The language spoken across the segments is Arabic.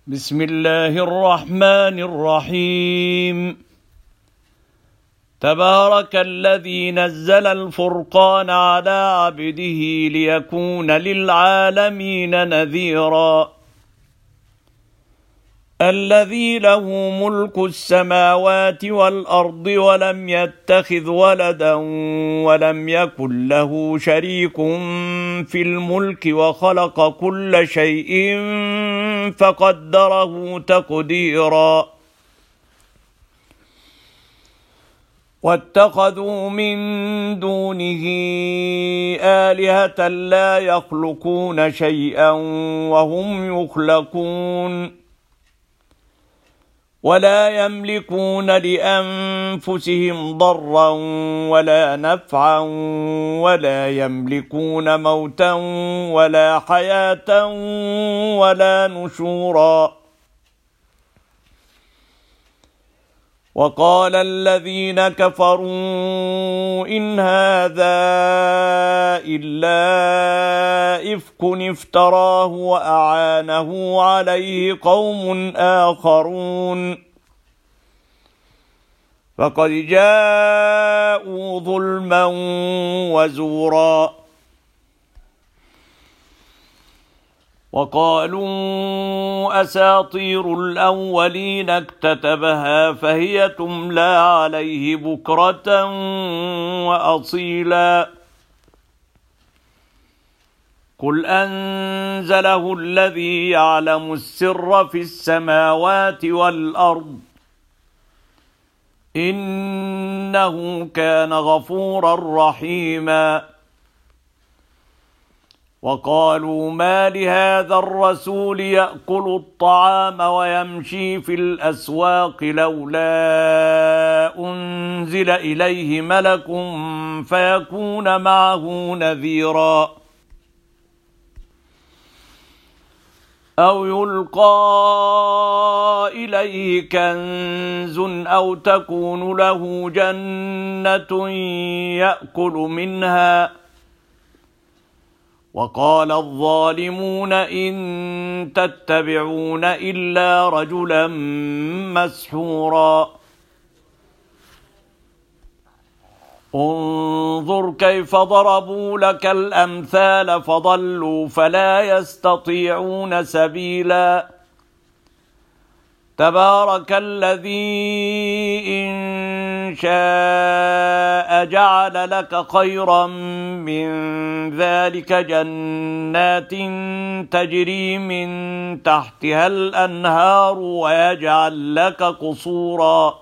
بسم الله الرحمن الرحيم. تبارك الذي نزل الفرقان على عبده ليكون للعالمين نذيرا. الذي له ملك السماوات والأرض ولم يتخذ ولدا ولم يكن له شريك في الملك وخلق كل شيء فقدره تقديرا. واتخذوا من دونه آلهة لا يخلقون شيئا وهم يخلقون ولا يملكون لأنفسهم ضرا ولا نفعا ولا يملكون موتا ولا حياة ولا نشورا. وقال الذين كفروا إن هذا إلا إفك افتراه وأعانه عليه قوم آخرون فقد جاءوا ظلما وزورا. وقالوا أساطير الأولين اكتتبها فهي تملى عليه بكرة وأصيلا. قل أنزله الذي يعلم السر في السماوات والأرض إنه كان غفورا رحيما. وقالوا ما لهذا الرسول يأكل الطعام ويمشي في الأسواق لولا أنزل إليه ملك فيكون معه نذيرا أو يلقى إليه كنز أو تكون له جنة يأكل منها. وقال الظالمون إن تتبعون إلا رجلا مسحورا. انظر كيف ضربوا لك الأمثال فضلوا فلا يستطيعون سبيلا. تبارك الذي إن شاء جعل لك خيرا من ذلك جنات تجري من تحتها الأنهار ويجعل لك قصورا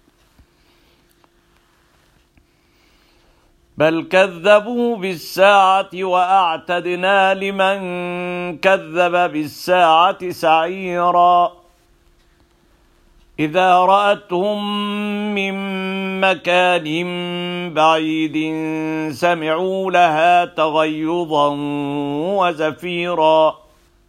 بل كذبوا بالساعة وأعتدنا لمن كذب بالساعة سعيرا. إذا رأتهم من مكان بعيد سمعوا لها تغيظا وزفيرا.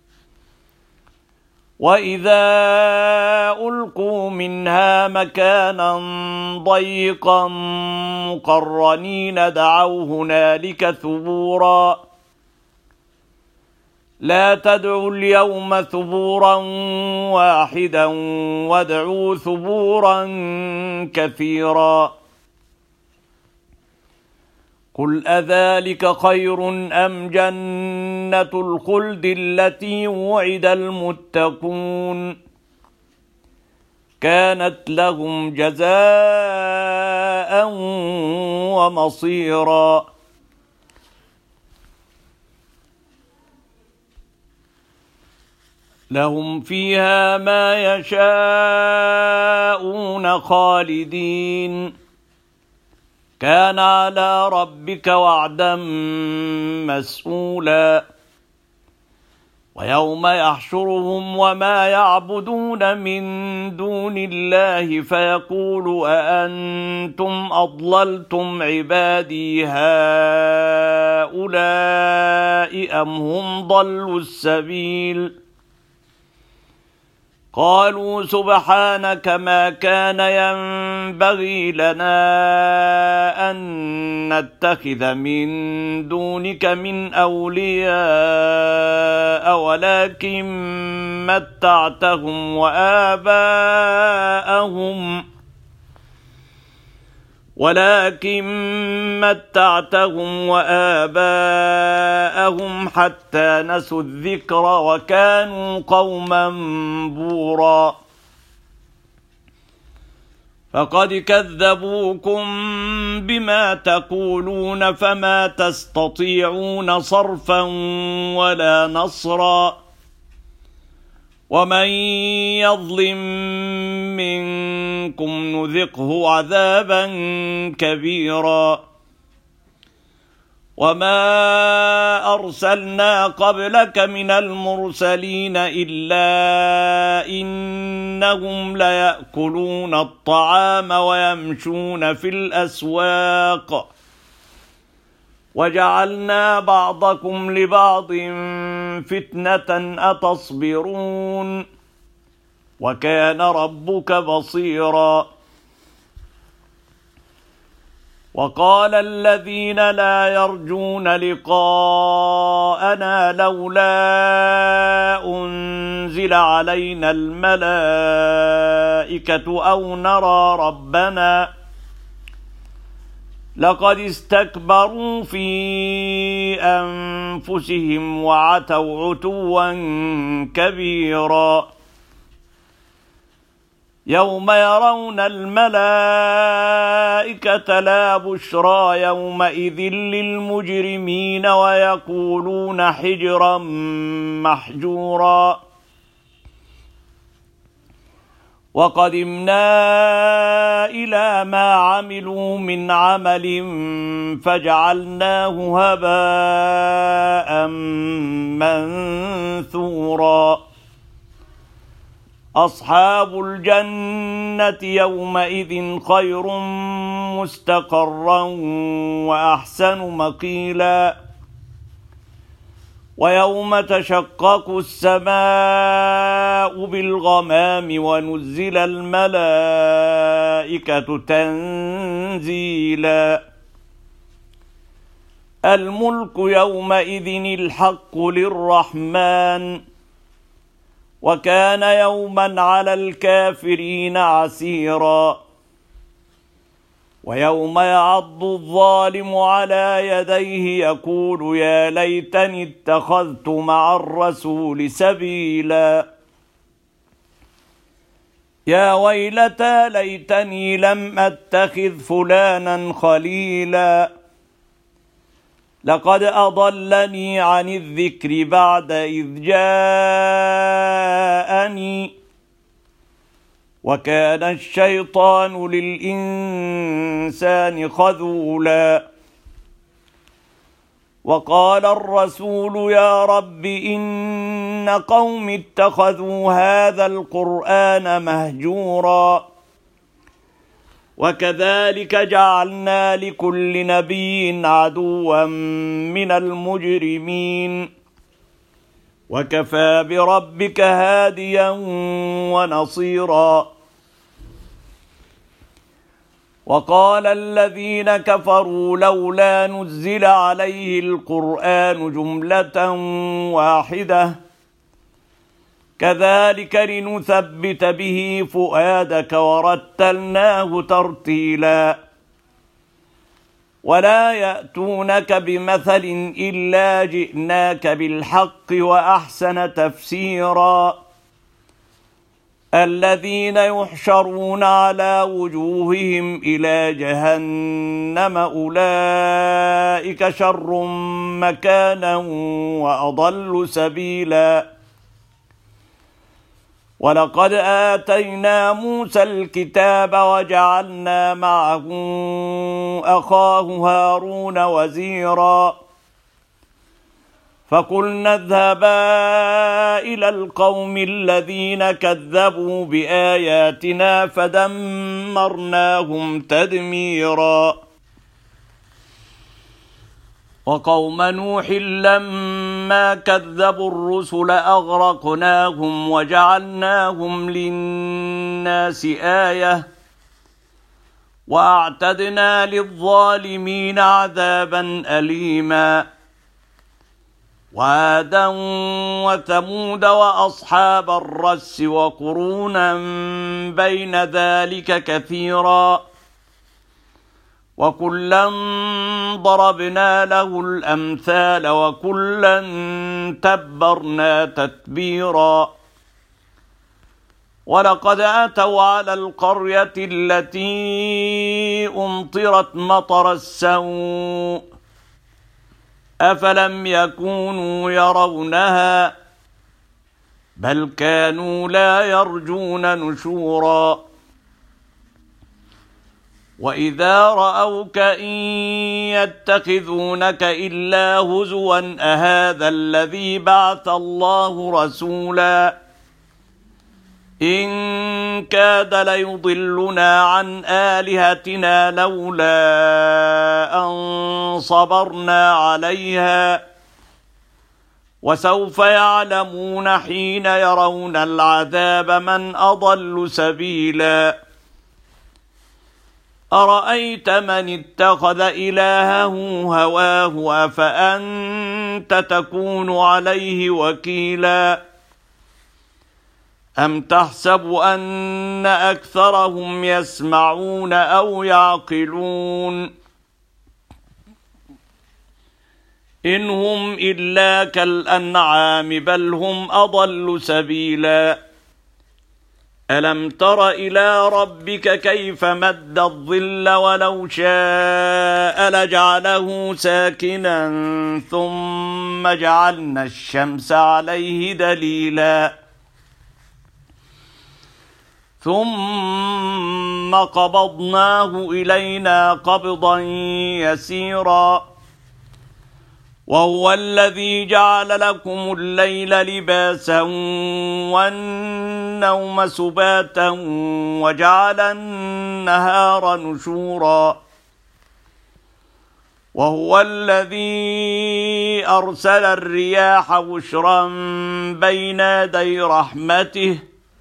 وإذا ألقوا منها مكانا ضيقا مقرنين دعوا هنالك ثبورا. لا تدعوا اليوم ثبورا واحدا وادعوا ثبورا كثيرا. قل أذلك خير أم جنة الخلد التي وعد المتقون كانت لهم جزاء ومصيرا. لهم فيها ما يشاءون خالدين كان على ربك وعدا مسئولا. ويوم يحشرهم وما يعبدون من دون الله فيقول أأنتم أضللتم عبادي هؤلاء أم هم ضلوا السبيل قالوا سبحانك ما كان ينبغي لنا أن نتخذ من دونك من أولياء ولكن متعتهم وآباءهم حتى نسوا الذكر وكانوا قوما بورا فقد كذبوكم بما تقولون فما تستطيعون صرفا ولا نصرا ومن يظلم منكم نذقه عذابا كبيرا وما أرسلنا قبلك من المرسلين إلا إنهم ليأكلون الطعام ويمشون في الأسواق وجعلنا بعضكم لبعض فتنة أتصبرون وكان ربك بصيرا وقال الذين لا يرجون لقاءنا لولا أنزل علينا الملائكة أو نرى ربنا لقد استكبروا في أنفسهم وعتوا عتوا كبيرا يوم يرون الملائكة لا بشرى يومئذ للمجرمين ويقولون حجرا محجورا وقدمنا إلى ما عملوا من عمل فجعلناه هباء منثورا أصحاب الجنة يومئذ خير مستقرا وأحسن مقيلا ويوم تشقق السماء بالغمام ونزل الملائكة تنزيلا الملك يومئذ الحق للرحمن وكان يوما على الكافرين عسيرا ويوم يعض الظالم على يديه يقول يا ليتني اتخذت مع الرسول سبيلا يا ويلتى ليتني لم أتخذ فلانا خليلا لقد أضلني عن الذكر بعد إذ جاءني وكان الشيطان للإنسان خذولا وقال الرسول يا رب إن قوم اتخذوا هذا القرآن مهجورا وكذلك جعلنا لكل نبي عدوا من المجرمين وكفى بربك هاديا ونصيرا وقال الذين كفروا لولا نزل عليه القرآن جملة واحدة كذلك لنثبت به فؤادك ورتلناه ترتيلا ولا يأتونك بمثل إلا جئناك بالحق وأحسن تفسيرا الذين يحشرون على وجوههم إلى جهنم أولئك شر مكانا وأضل سبيلا ولقد آتينا موسى الكتاب وجعلنا معه أخاه هارون وزيرا فقلنا اذهبا إلى القوم الذين كذبوا بآياتنا فدمرناهم تدميرا وقوم نوح لما فلما كذبوا الرسل أغرقناهم وجعلناهم للناس آية وأعتدنا للظالمين عذابا أليما وعادا وثمود وأصحاب الرس وقرونا بين ذلك كثيرا وكلا ضربنا له الأمثال وكلا تبرنا تتبيرا ولقد أتوا على القرية التي أمطرت مطر السوء أفلم يكونوا يرونها بل كانوا لا يرجون نشورا وإذا رأوك إن يتخذونك إلا هزوا أهذا الذي بعث الله رسولا إن كاد ليضلنا عن آلهتنا لولا أن صبرنا عليها وسوف يعلمون حين يرون العذاب من أضل سبيلا أرأيت من اتخذ إلهه هواه أفأنت تكون عليه وكيلا أم تحسب أن أكثرهم يسمعون أو يعقلون إن هم إلا كالأنعام بل هم أضل سبيلا ألم تر إلى ربك كيف مد الظل ولو شاء لجعله ساكنا ثم جعلنا الشمس عليه دليلا ثم قبضناه إلينا قبضا يسيرا وهو الذي جعل لكم الليل لباسا والنوم سباتا وجعل النهار نشورا وهو الذي أرسل الرياح بشرا بين يدي رحمته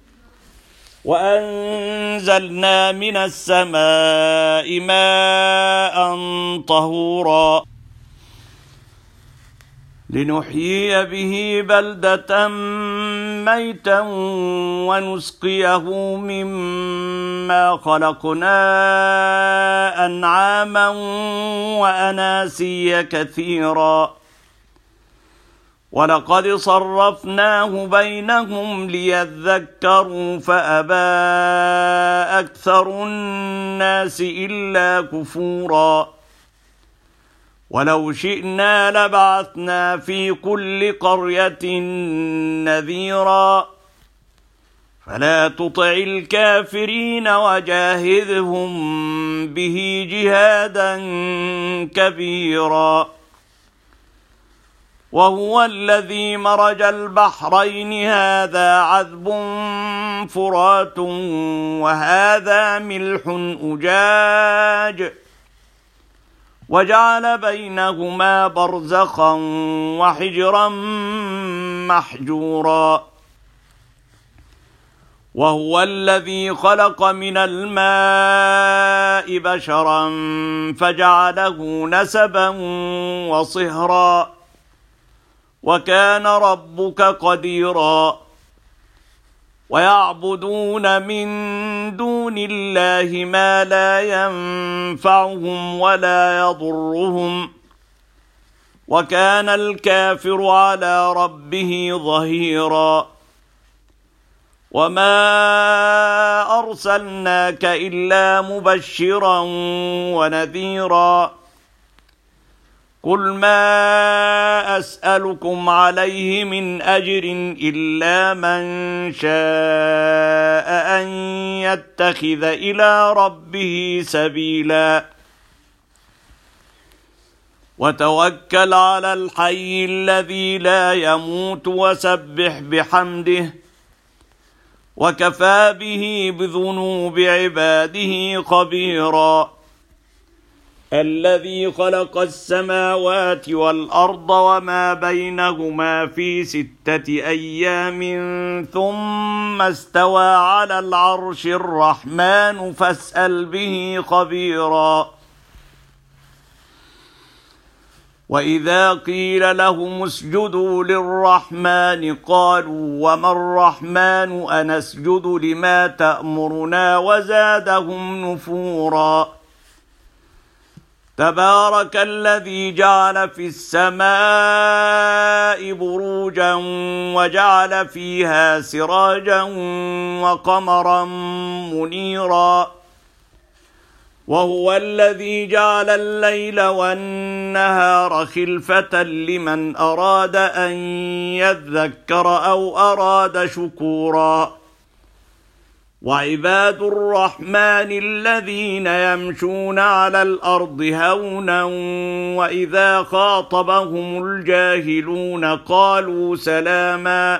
وأنزلنا من السماء ماء طهورا لنحيي به بلدة ميتا ونسقيه مما خلقنا أنعاما وأناسيا كثيرا ولقد صرفناه بينهم ليذكروا فأبى أكثر الناس إلا كفورا ولو شئنا لبعثنا في كل قرية نذيرا فلا تطع الكافرين وجاهدهم به جهادا كبيرا وهو الذي مرج البحرين هذا عذب فرات وهذا ملح أجاج وجعل بينهما برزخا وحجرا محجورا وهو الذي خلق من الماء بشرا فجعله نسبا وصهرا وكان ربك قديرا ويعبدون من دون الله ما لا ينفعهم ولا يضرهم وكان الكافر على ربه ظهيرا وما أرسلناك إلا مبشرا ونذيرا قل ما أسألكم عليه من أجر إلا من شاء أن يتخذ إلى ربه سبيلا وتوكل على الحي الذي لا يموت وسبح بحمده وكفى به بذنوب عباده خبيرا الذي خلق السماوات والأرض وما بينهما في 6 أيام ثم استوى على العرش الرحمن فاسأل به خبيرا. وإذا قيل لهم اسجدوا للرحمن قالوا وما الرحمن أنسجد لما تأمرنا وزادهم نفورا. تبارك الذي جعل في السماء بروجا وجعل فيها سراجا وقمرا منيرا. وهو الذي جعل الليل والنهار خلفة لمن أراد أن يذكر أو أراد شكورا. وعباد الرحمن الذين يمشون على الأرض هونا وإذا خاطبهم الجاهلون قالوا سلاما.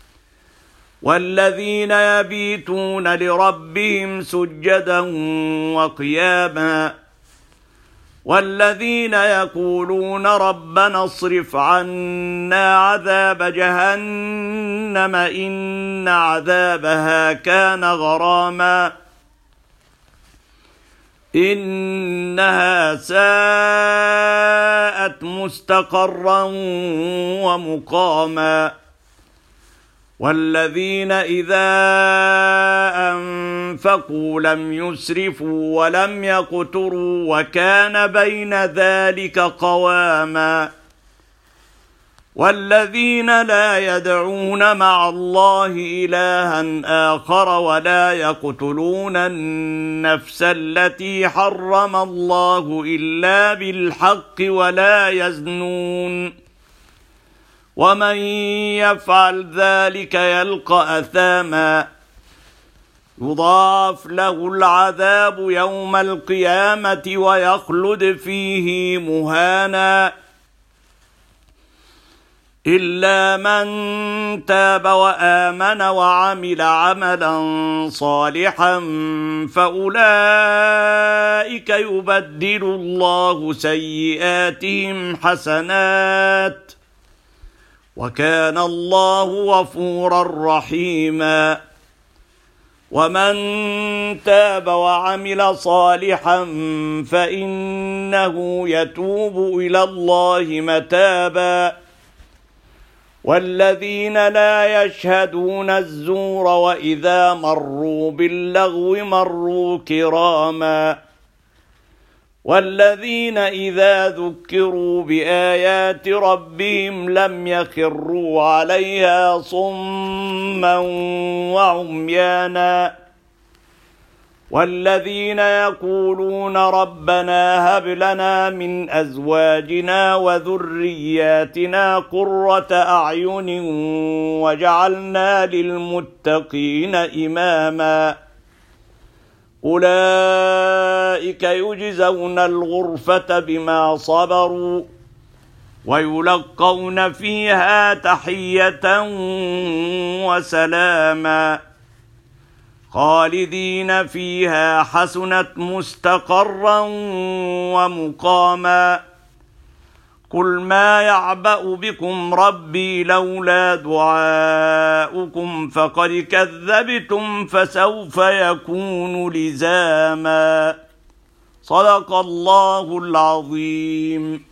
والذين يبيتون لربهم سجدا وقياما. والذين يقولون ربنا اصرف عنا عذاب جهنم إن عذابها كان غراما إنها ساءت مستقرا ومقاما. والذين إذا أنفقوا لم يسرفوا ولم يقتروا وكان بين ذلك قواما. والذين لا يدعون مع الله إلها آخر ولا يقتلون النفس التي حرم الله إلا بالحق ولا يزنون. ومن يفعل ذلك يلقى أثاما يضاعف له العذاب يوم القيامة ويخلد فيه مهانا إلا من تاب وآمن وعمل عملا صالحا فأولئك يبدل الله سيئاتهم حسنات وكان الله غفورا رحيما. ومن تاب وعمل صالحا فإنه يتوب إلى الله متابا. والذين لا يشهدون الزور وإذا مروا باللغو مروا كراما. والذين إذا ذكروا بآيات ربهم لم يخروا عليها صما وعميانا. والذين يقولون ربنا هب لنا من أزواجنا وذرياتنا قرة أعين وجعلنا للمتقين إماما أولئك يجزون الغرفة بما صبروا ويلقون فيها تحية وسلاما خالدين فيها حسنت مستقرا ومقاما. قل ما يعبأ بكم ربي لولا دعاؤكم فقد كذبتم فسوف يكون لزاما. صدق الله العظيم.